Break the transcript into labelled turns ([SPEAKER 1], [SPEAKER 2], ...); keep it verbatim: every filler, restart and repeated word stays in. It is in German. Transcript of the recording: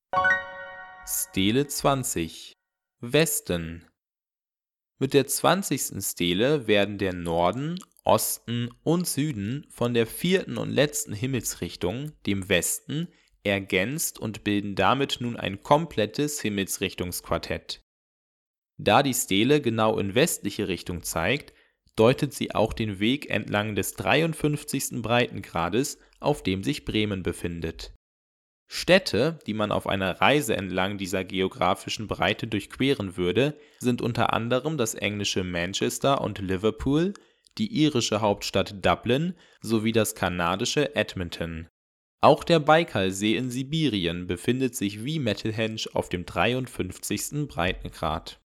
[SPEAKER 1] Stele zwanzig Westen. Mit der zwanzigsten Stele werden der Norden, Osten und Süden von der vierten und letzten Himmelsrichtung, dem Westen, ergänzt und bilden damit nun ein komplettes Himmelsrichtungsquartett. Da die Stele genau in westliche Richtung zeigt, deutet sie auch den Weg entlang des dreiundfünfzigsten Breitengrades, auf dem sich Bremen befindet. Städte, die man auf einer Reise entlang dieser geografischen Breite durchqueren würde, sind unter anderem das englische Manchester und Liverpool, die irische Hauptstadt Dublin sowie das kanadische Edmonton. Auch der Baikalsee in Sibirien befindet sich wie Metelhenge auf dem dreiundfünfzigsten Breitengrad.